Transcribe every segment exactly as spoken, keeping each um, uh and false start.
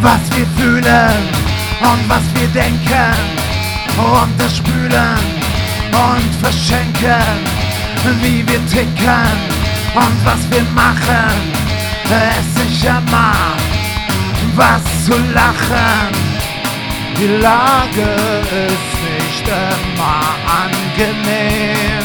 was wir fühlen und was wir denken und das Spülen und verschenken, wie wir ticken und was wir machen. Es sicher mal was zu lachen. Die Lage ist nicht immer angenehm.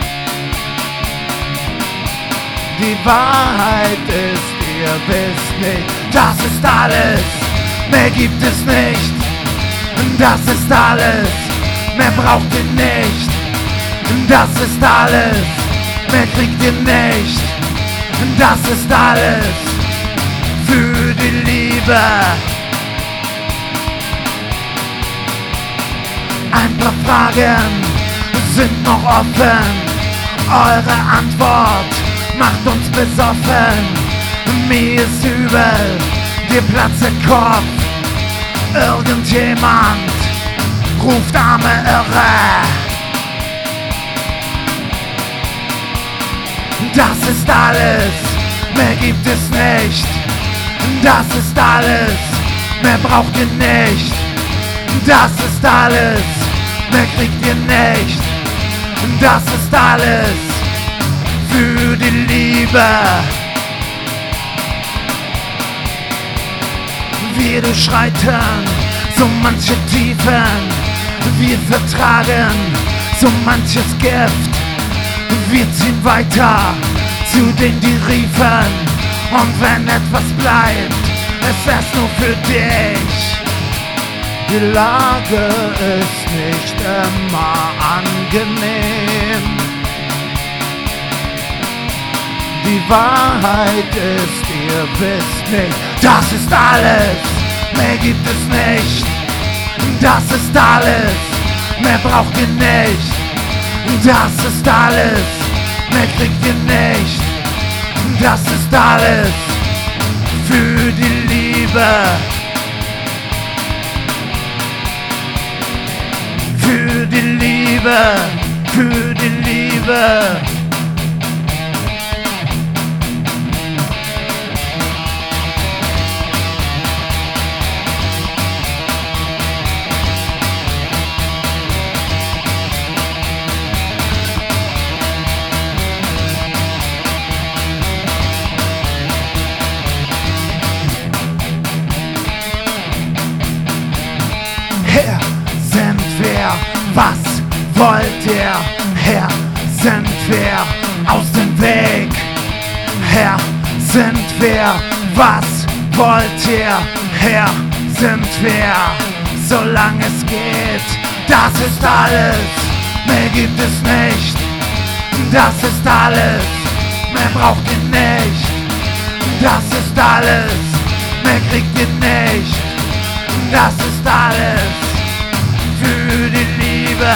Die Wahrheit ist, ihr wisst nicht, das ist alles, mehr gibt es nicht. Das ist alles, mehr braucht ihr nicht. Das ist alles, mehr kriegt ihr nicht. Das ist alles für die Liebe. Ein paar Fragen sind noch offen. Eure Antwort macht uns besoffen. Mir ist übel, dir platzt der Kopf. Irgendjemand ruft arme Irre. Das ist alles, mehr gibt es nicht. Das ist alles, mehr braucht ihr nicht. Das ist alles, mehr kriegt ihr nicht. Das ist alles für die Liebe. Wir durchschreiten so manche Tiefen. Wir vertragen so manches Gift. Wir ziehen weiter zu denen, die riefen. Und wenn etwas bleibt, ist es nur für dich. Die Lage ist nicht immer angenehm. Die Wahrheit ist, ihr wisst nicht, das ist alles, mehr gibt es nicht. Das ist alles, mehr braucht ihr nicht. Das ist alles, mehr kriegt ihr nicht. Das ist alles für die Liebe. Für die Liebe, für die Liebe. Herr sind wir, was wollt ihr? Herr sind wir, aus dem Weg. Herr sind wir, was wollt ihr? Herr sind wir, solange es geht. Das ist alles, mehr gibt es nicht. Das ist alles, mehr braucht ihr nicht. Das ist alles, mehr kriegt ihr nicht. Das ist alles für die Liebe.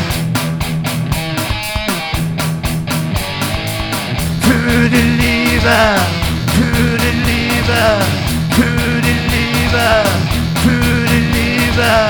Für die Liebe, für die Liebe, für die Liebe, für die Liebe.